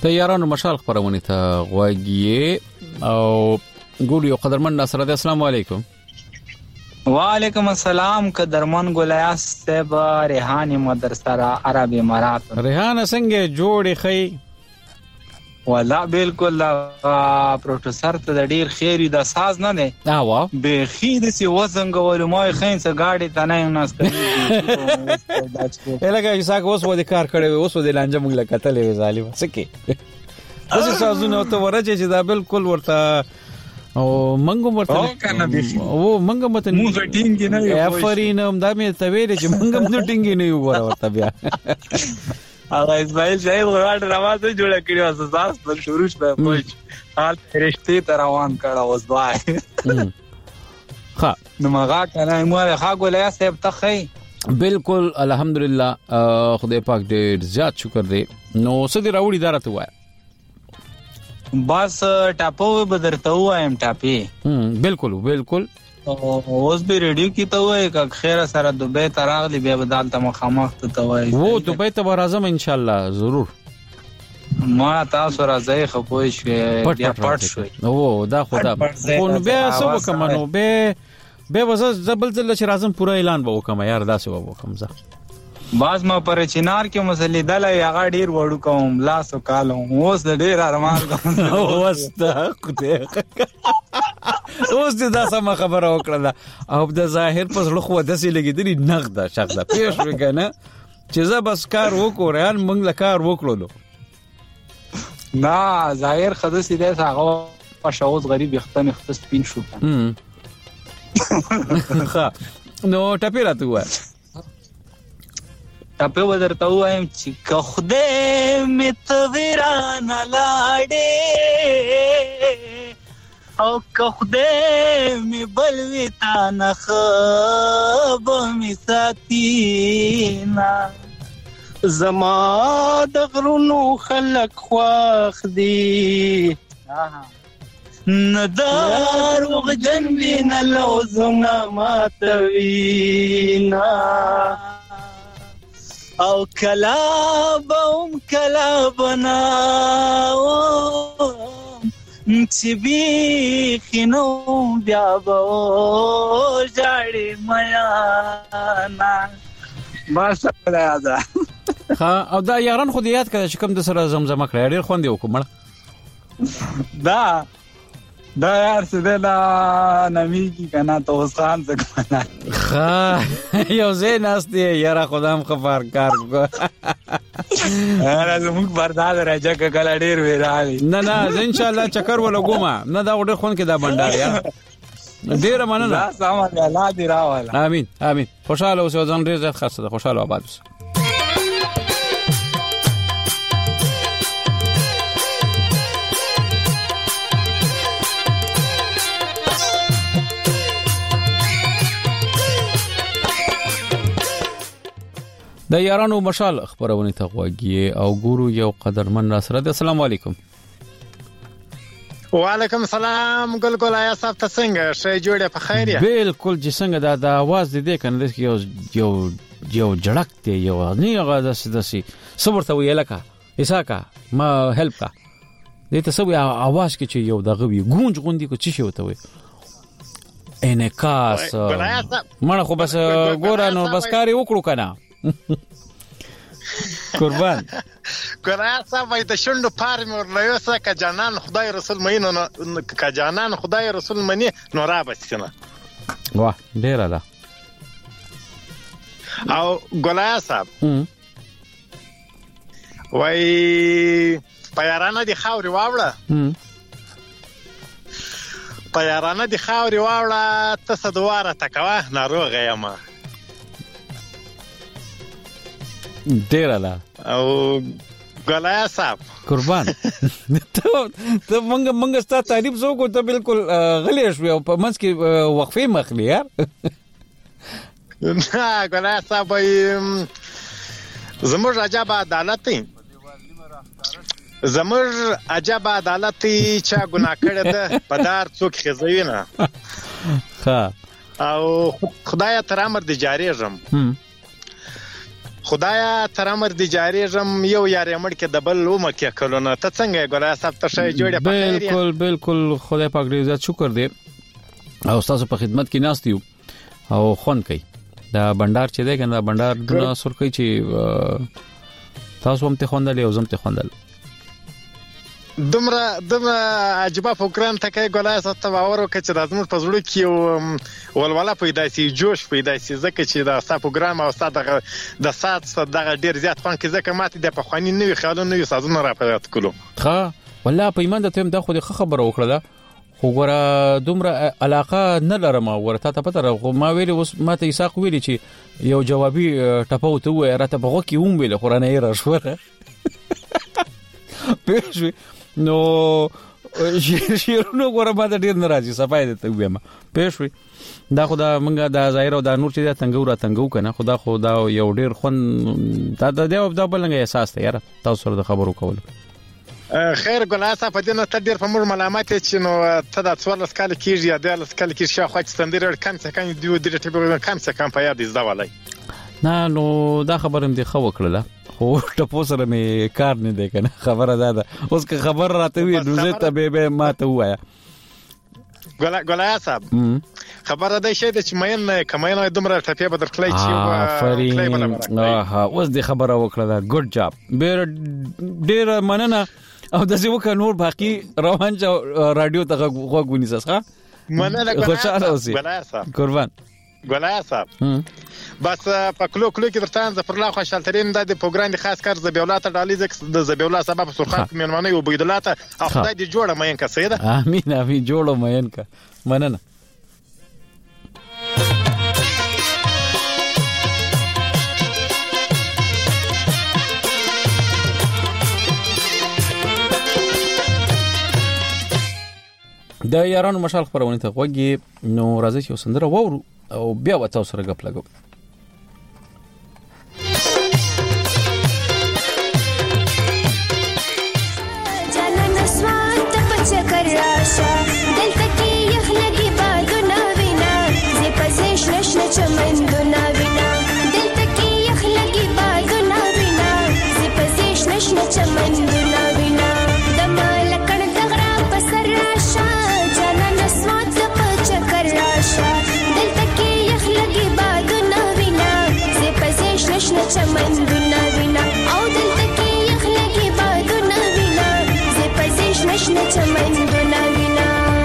د یارانو مشال خبرونه ته غواګي او ګورو یو قدرمن ناصر د السلام علیکم. وعلیکم السلام قدرمن ګولیاس صاحب ریحان مدرسه عرب امارات. ریحان څنګه جوړې خي؟ والله بالکل پروفیسور ته د ډیر خیری د ساز نه نه اه وا به خیر سي وزنګ ولمای خین څه گاډي ته نه ناس کوي. الګا یساک اوس و دې کار کړي اوس و دې لانجه موږ لکتلې ظالم سکه اوس سازونه ته ورچې چې دا بالکل ورته او منګم ورته او منګم ته موږ ټینګ نه یو افرین هم دا مې ته ویل چې منګم نو ټینګ نه یو ورته بیا هغه اسماعیل صاحب غواړي راوځي جوړ کړی اوس تاسو په شروع په پوج حال فرشتي ته روان کړه اوس وای ها نو ماغه کنه مو ښه ګولیا صاحب ته خی بالکل الحمدلله خدای پاک دې زیات شکر دې نو سدي راوړي دارته وای بس ټاپو بدرته وایم ټاپي بالکل بالکل اوس به ریډیو کې ته وای ک خیره سره دوبه تراغلی بیا بدل ته مخامخ ته وای وو دوبه ته راځم ان شاء الله ضرور ما تاسو راځي خپوي شو بیا پټ شو او دا خدا خو نو بیا سو کوم نو به به وځ زبل زل چې راځم پورا اعلان به وکم یار دا سو وکم زه باز ما پر چینار کې مسلې دلای هغه ډیر وړو کوم لاس وکالم اوس د ډیر ارمان کوم اوس دا خدای اوس دا سم خبره وکړه او د ظاهر په زړه خو داسې لګیدلی نغده شخصه پیښ وکنه چې زه بس کار وکړم ریان موږ له کار وکړو نه ظاهر خدای سیده هغه په شاوز غریب یختن اختص پین شو ها نو ټپی راته وای ټپه ودرته وایم چې خدای مې تویران لاړې او خدای مې بلوي تا نه خب مې ساتینا زما د غرونو خلق خواخ دی ندار وغجن بین لوزنا ماتوینا او کلابم کلابناوم چې بیخینو بیا به جاړې میانا بس دا دا ها او دا یاران خو دې یاد کړه چې کوم د سره زمزمه کړی ډېر خوند یې وکړ دا دا یار څه دی دا نمیږي کنه توس خان څه کنه ها یو زین استی یاره خدام خبر کار کو اره زموږ برداد راځه کله ډیر ویرالي نه نه ان شاء الله چکر ولا ګوما نه دا وړ خون کې دا بندار یا ډیر مننه لا سامان الله دې راواله امين امين خوشاله اوسه ځان ډیر زیات خاصه خوشاله آباد اوسه د یارانو مشال خبرونه ته غوږی او ګورو یو قدرمن ناصر السلام علیکم. وعلیکم السلام ګل ګل آیا صاحب ته څنګه شې جوړه په خیر یا بالکل چې څنګه دا د आवाज دې کنه د یو یو یو جړک دی یو نه هغه د سدسي صبرته ویلکا اساکا ما هیلپ کا دې ته سوي आवाज کې چې یو دغه وی گونج غوندي کو چی شي وته وي انکاس مړه خو بس ګور نو بس کاری وکړو کنه قربان ګوریا صاحب د شوندو پارم ورلایو سره ک جانان خدای رسول مینو ک جانان خدای رسول منی نو را بچنه واه ډیر ده او ګولیا صاحب وای پیارانه دی خاوري واوړه پیارانه دی خاوري واوړه تاسو دواره تکوه ناروغه یم ډیر لا او ګولیا صاحب قربان ته ته مونږ مونږ ستاسو تعریف زو کو ته بالکل غلی شو په منځ کې وقفه مخلی یار نه ګولیا صاحب زموږ عجب عدالت زموږ عجب عدالت چې ګناه کړی ده په دار څوک خزوي نه ها او خدای تر امر دی جاری رم خدایا تر امر د جاری رم یو یاري مړ کې د بل ومه کې کلونه ته څنګه ګولای صاحب ته شي جوړه په خیر بالکل بالکل خدای پاک دې عزت شکر دې او تاسو په خدمت کې ناست یو او خون کوي دا بندر چې دی کنه بندر د سر کوي چې تاسو هم ته خوندل او زم ته خوندل دمره دمره عجبه فکران ته کوي ګولای صاحب ته باور وکړي چې د زموږ په زړه کې ولوله پیدا شي جوش پیدا شي ځکه چې د ستا پروګرام او ستا د د سات دغه ډیر زیات فن کې ځکه ماته د پخوانی نوې خیالونه نوې سازونه را پیدا کړو ها والله په ایمان ته هم د خو د خبره وکړه خو ګوره دومره علاقه نه لرم ورته ته پته راغو ما ویلي اوس ماته ایساق ویلي چې یو جوابي ټپو ته وای راته بغو کې هم ویل قرانه یې راشوره پېښوي نو شیرونو ګوره ما ته ډیر ناراضي صفای ته ویم پېښوي دا خدا منګه د ظاهر او د نور چې د تنګو را تنګو کنه خدا خدا یو ډیر خون دا د د بلنګ احساس ته یاره تاسو سره د خبرو کول خیر ګلاسه په دې نه ته ډیر په مور ملامت چې نو ته د څوارلس کال کېږي یا د لس کال کې شاو خو چې ستندر کم څه کم دی د ټیپو کم څه کم په یاد زده ولای نه نو دا خبرم دی خو وکړه خو ټپو سره می کار نه دی کنه خبره ده ده اوس که خبر راته وي نو ته به به ما ته وایا ګلا ګلا صاحب خبره ده شه چې مېن کماینه دومره ټپې بدر کلی چې و ها اوس دی خبره وکړه دا ګډ جاب ډیر مننه او د زیو ک نور باقی روان رادیو ته غوګونی زسخه مننه ګلا صاحب قربان ګلا صاحب بس په کلو کلو کې درته ز پر لا خوشحال ترين د پروګرام د خاص کار زبیولات ډالیز د زبیولات سبب سرخان میلمانه او بيدلات خدای دې جوړه مېن کا سیده امين امين جوړه مېن کا مننه د یارانو مشال خبرونه ته وګي نو راځي چې سندره وورو او بیا وتاو سره غپ لګو جانان سوات پچکر راشا دلته کې یخلګي بادونه وینا زه پزیش نشنه چمندونه وینا دلته کې یخلګي بادونه وینا زه پزیش نشنه چمندونه وینا د مالکن دغرا پسر راشا جانان سوات پچکر راشا نشنه چمندونه وینا او دلته کې یخلګي بادونه وینا زه پزیش نشنه چمندونه وینا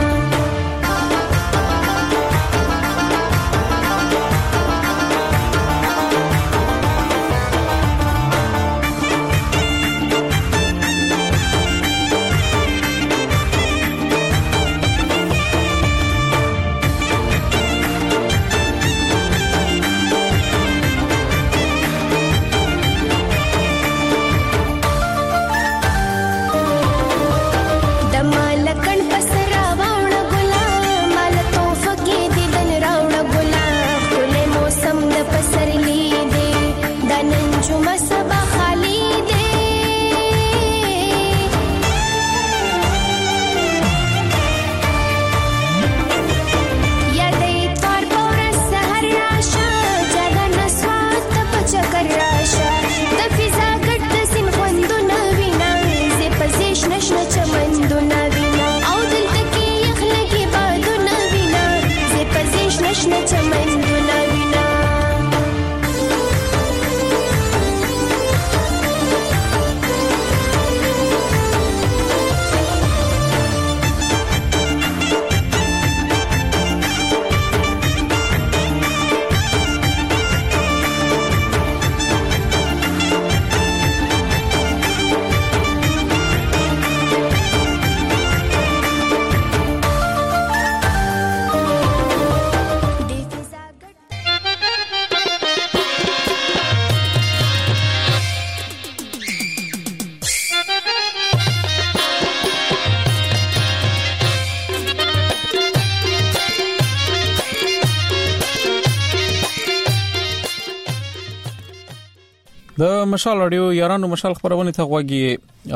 د مشال رادیو یارانو مشال خبرونه ته غوږی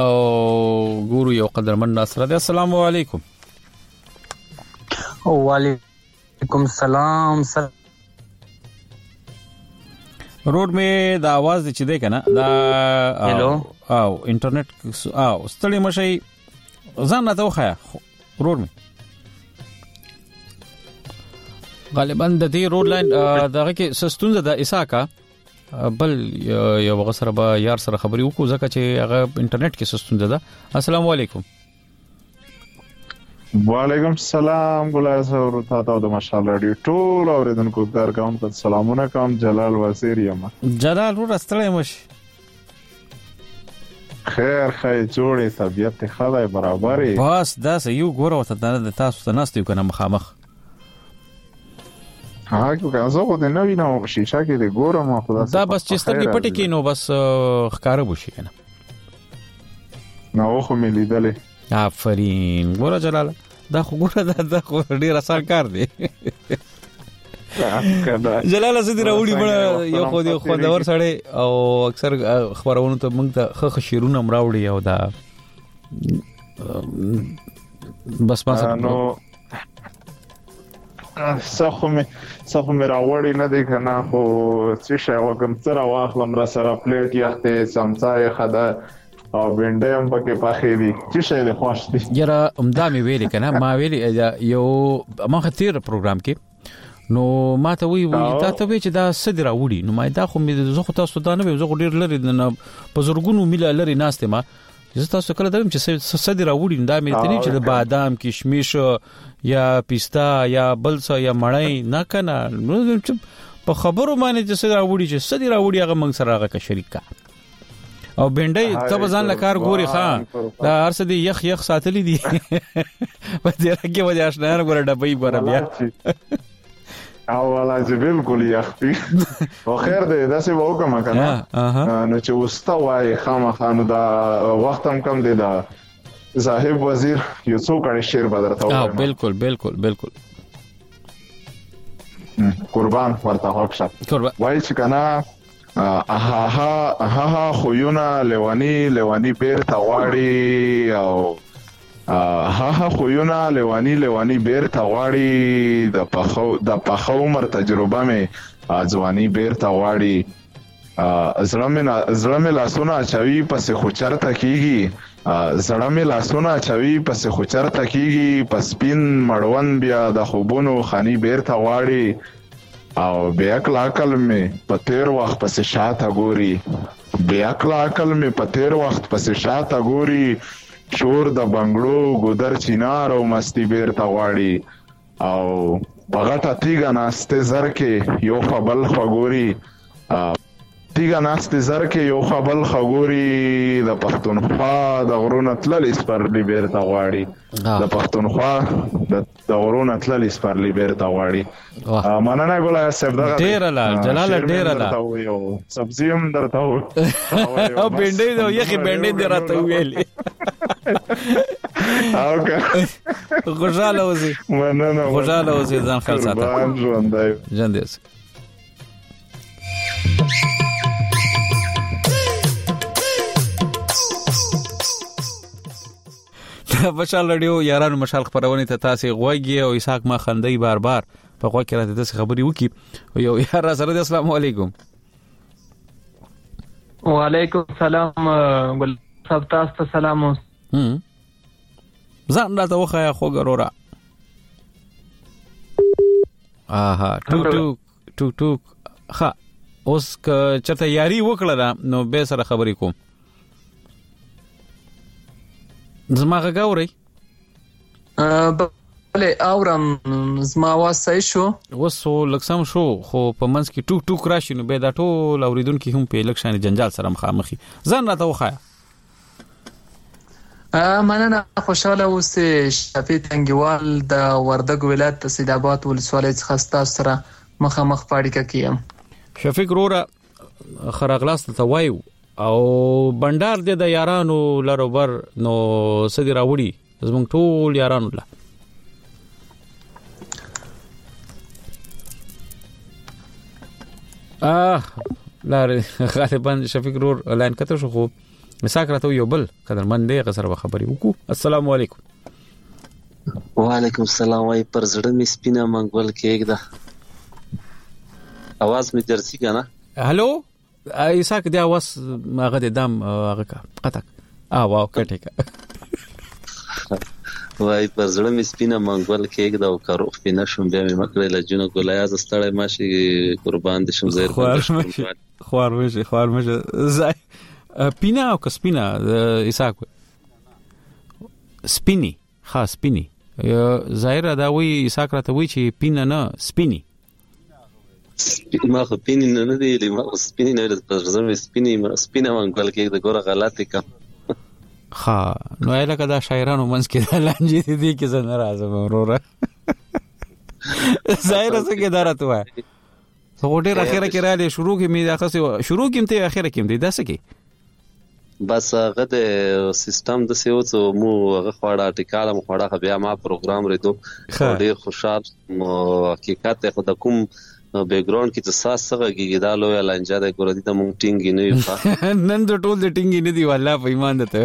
او ګورو یو قدرمن ناصر دی السلام علیکم وعلیکم السلام روډ می دا आवाज چې دی کنه دا هلو او انټرنیټ او ستړي مشي ځان نه توخه روډ می غالبا د دې روډ لاین دغه کې سستونزه د اساکا بل یو غسر به یار سره خبري وکړو ځکه چې هغه انټرنیټ کې سستونزه ده. السلام علیکم. وعلیکم السلام ګلای صاحب ته د مشال رادیو ټول اوریدونکو درګاون ته سلامونه کوم. جلال وزیر یم. جلال ور استړی مش خیر خیر جوړې طبيعت خدای برابرې بس دا یو ګوره وته د تاسو ته ناست یو کنه مخامخ ها کو که زه خو د نوې نو شیشه کې د ګورم خو دا بس چې سترګې پټې کې نو بس ښکارا بوشي کنه نو خو مې لیدلې. آفرین ګوره جلال دا خو ګوره دا خو ډیر آسان کار دی. جلال زه دې راوړي بڑا یو خو دې خو دا ور سړی او اکثر خبرونه ته موږ ته خخ شیرونه مراوړي او دا بس ما نو څخه مې څخه مې راوړی نه دی کنه خو څه شی وکم تر واخلم را سره پلیټ یخته سمڅای خدا او بنډم پکې پخې دي چې شی له خوښ دي. یاره امدا مې ویلې کنه ما ویلې یو ما خطر پروګرام کې نو ما ته وی وی تا ته وی چې دا صدر راوړي نو ما دا خو مې زه خو تاسو ته نه ویم زه ډیر لري نه بزرګونو مله لري ناشته ما زه تاسو کله درم چې صدر راوړي دا مې ته نه چې بادام کشمش یا پیستا یا بلسا یا مړای نه کنه نو په خبرو باندې چې صدر راوړي چې صدر راوړي هغه موږ سره هغه شریک کا او بنډي ته ځان لکار ګوري خان دا ارسه دی یخ یخ ساتلی دي په دې راکې وځه آشنا ګور ډبې ګور بیا او ولا چې بالکل یختی او خیر دې داسې وکم کنه نو چې واستوای خامخانو دا وخت هم کم دی دا صاحب وزیر یو څو کړي شعر بدرته اه بالکل بالکل بالکل قربان ورته هوښه وای چې کنه اها ها ها خوونه لوانی لوانی بیر تاواړي او ها ها خوونه لوانی لوانی بیر تاواړي د پخو د پخو عمر تجربه مې ځواني بیر تاواړي زړه مې زړه مې لاسونه چوي پسې خوچر تکیږي زړه مې لاسونه چوي پسې خوچر تکیږي پسپین مړون بیا د خوبونو خاني بیر تاواړي او بیا کلاکل می په تیر وخت پسې شاته ګوري بیا کلاکل می په تیر وخت پسې شاته ګوري شور د بنگړو ګودر چینار او مستی بیر تا غواړي او بغټه تیګه ناشته زر کې یو خبل خغوري تیګه ناشته زر کې یو خبل خغوري د پښتونخوا د غرونو تللی سپرلی بیر تا غواړي د پښتونخوا د غرونو تللی سپرلی بیر تا غواړي مننه ګولای صاحب دا ډیر لا جلال ډیر لا سبزی هم درته و او بنډې نو یخي بنډې درته ویلې اوکه خوشاله اوسې مننه خوشاله اوسې ځان خلاص ساته ژوند دی ژوند دی مشال رادیو یارانو مشال خبرونه ته تاسو غوږی او اسحاق ما خندای بار بار په خوا کې راته تاسو خبري وکي یو یار سره السلام علیکم. وعلیکم السلام ګل صاحب تاسو ته سلام. هم ځان راته وخا خو ګرورا اها ټوک ټوک ټوک ټوک ها اوس چرته یاري وکړه نو به سره خبرې کوم زما غاوري بله اورم زما واسه شو وسو لکسم شو خو په منځ کې ټوک ټوک راشي نو به دا ټول اوریدونکو هم په لکشان جنجال سره مخامخي ځان راته وخایا مننه خوشاله اوسې شفیع تنګوال د وردګ ولایت سید آباد ولسوالۍ څخه تاسو سره مخامخ پاړیکه کیم. شفیق رورا خراغلاس ته وایو او بندر دې د یارانو لروبر نو سدي راوړي زموږ ټول یارانو لا اه لاره غالبا شفیق رور لاین کته شو خو مساک راته یو بل قدرمن دې غسر خبري وکړو. السلام علیکم. وعلیکم السلام. وای پر زړه مې سپینه منګول کېګ ده اواز مې درسي کنه هالو ایساک دی واس هغه د دم هغه کا قطک اه واو کټه کا وای پر زړه مې سپینه منګول کېګ دا او کارو سپینه شوم بیا مې مکړې لجنه ګولای از ستړی ماشي قربان دي شم زیر خوار مشه خوار مشه زای پینا او کسپینا ایساک سپینی خاص سپینی ظاهر دا وی ایساک راته وی چې پینا نه سپینی ما خو پینی نه نه دی ما سپینی نه پر زړه مې سپینی سپینه منګول کېګ دا ګوره غلطی کا ها نو الکه دا شاعرانو منځ کې د لانجې دي کې زه ناراضه وروره ظاهر څنګه درته وای خو ډېر اخره کې را دي شروع کې می دا خاصه شروع کې ته اخره کې دی دا څه کې بس هغه د سیستم د سیو څو مو هغه خواړه ټیکاله مو خواړه بیا ما پروګرام ریدو ډېر خوشاله حقیقت خو د کوم بیک ګراوند کې تاسو څنګه کېږي دا لوی لانجه د ګور دي د مونږ ټینګ نه یو نن د ټول د ټینګ نه دی والله په ایمان ده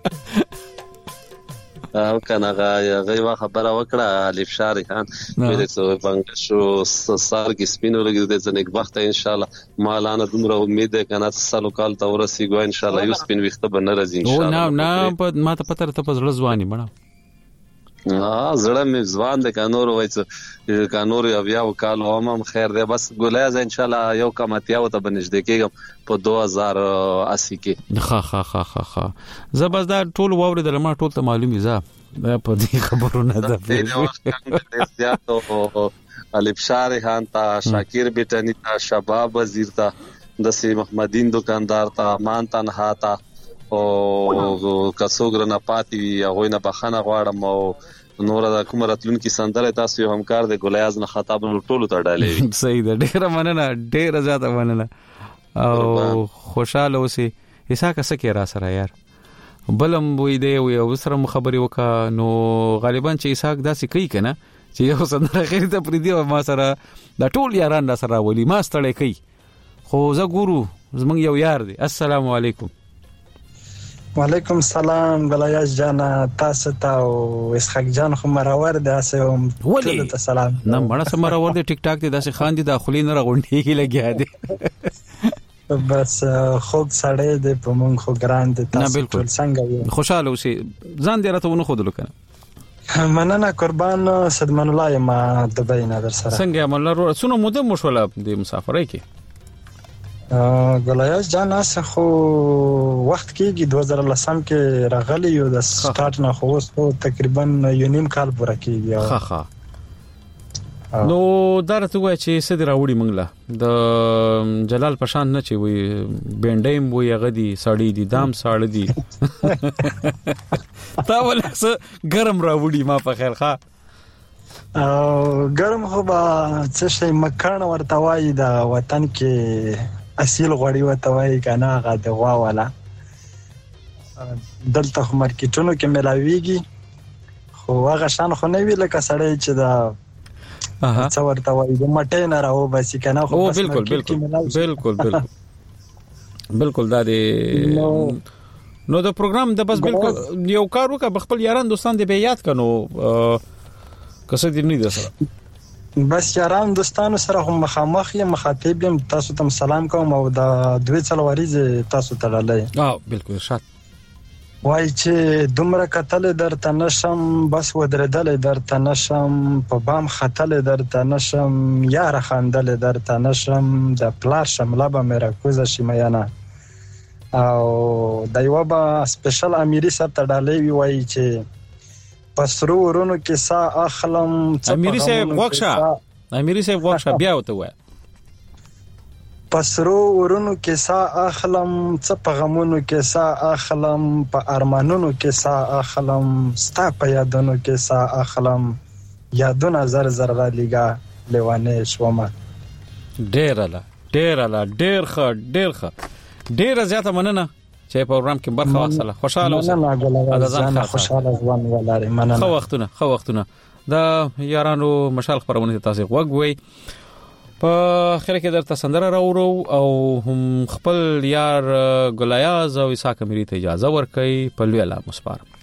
او کنه هغه یو خبره وکړه الف شاری خان ویل څو بنګ شو سار کې سپینو لګي د ځنګ وخت ان شاء الله مالانه دومره امید ده کنه سالو کال ته ورسیږي ان شاء الله یو سپین وخت به نه راځي ان شاء الله او نه نه ما ته پته ته پزړه ځواني بڼه اه زړه مې ځوان ده کانور وای څه کانور بیا وکاله هم خیر ده بس ګولای ان شاء الله یو کماتیا وته بنځ کېږم په دو هزار اسی کې ها ها ها ها زبردا ټول ووري د لمر ټول ته معلومي زه په دې خبرونه ده زیاتو الف شاری خان تا شاکر بیٹانی تا شباب وزیر تا دسی محمدین دکاندار تا مان تنها تا او کڅوګر نه پاتې هغه نه بخنه غواړم او نور د کومرتلون کې سندره تاسو یو همکار د ګولیاز نه خطاب نو ټولو ته ډالې صحیح ده ډیره مننه ډیره زیاته مننه او خوشاله اوسې ایسا کسه کې را سره یار بلم وې دی او سره خبرې وکا نو غالبا چې ایسا داسې کوي کنه چې یو سندره خیر ته پریدي او ما سره د ټول یاران را سره ولي ما ستړی کوي خو زه ګورو زمنګ یو یار دی السلام علیکم وعلیکم السلام غلیاز جان تاسو ته او اسحاق جان خو مراور ده اسهم ټول ته سلام نه مړه سم مراور ده ټیک ټاک دي داسې خان دي داخلي نه رغونډي کې لګیا دي بس خوب سړې ده په مونږ خو ګران دي تاسو ټول څنګه یو خوشاله اوسې ځان دې راته ونه خودلو کنه مننه قربان صدمن الله ما دبي نه در سره څنګه عمل سونو مده مشوله د مسافرۍ کې ګلایاس جان اس خو وخت کېږي دوه هزار لسم کې راغلی یو د سٹارټ نه خو تقریبا یو نیم کال پوره کېږي ها ها نو درته وای چې سید راوړي منګله د جلال پشان نه چې وي بینډیم وي غدي ساړي دي دام ساړي دي تا ولس ګرم راوړي ما په خیر ښا او ګرم خو با څه شي مکان ورته وای د وطن کې اصل غوړی وته وای کنه هغه د غوا والا دلته خو مارکیټونو کې ملاويږي خو هغه شان خو نه وی لکه سړی چې دا اها څو ورته وای د مټې نه راو بس کنه خو بس بالکل بالکل بالکل بالکل بالکل دا دی نو دا پروګرام د بس بالکل یو کار وکړه بخپل یاران دوستان دې به یاد کړو کسه دې نه ده سره بس یاران دوستانو سره هم مخامخ یم مخاطب یم تاسو ته سلام کوم او دا دوی څلوریزه تاسو ته لاله اه بالکل شات وای چې دومره کتل درته نشم بس ودردل درته نشم په بام خطل درته نشم یار خندل درته نشم د پلار شمله به میرا کوزه شمیانه او دایو با سپیشل امیری سره ډالې وای چې پسرو ورونو کې سا اخلم امیری صاحب وښه امیری صاحب وښه بیا وته وای پسرو ورونو کې سا اخلم څه پیغامونو کې سا اخلم په ارمانونو کې سا اخلم ستا په یادونو کې سا اخلم یادونه زر زر را لګا لیوانه شومه ډیر لا ډیر لا ډیر ښه ډیر ښه ډیر زیاته مننه چې پروګرام کې برخه واخله خوشاله اوسه انا خوشاله ځوان ولاره مننه خو وختونه خو وختونه دا یارانو مشال خبرونه تاسو وګوي په اخر کې درته سندره راوړو او هم خپل یار ګلیاز او اسحاق امری ته اجازه ورکړي په لوی الله مسپار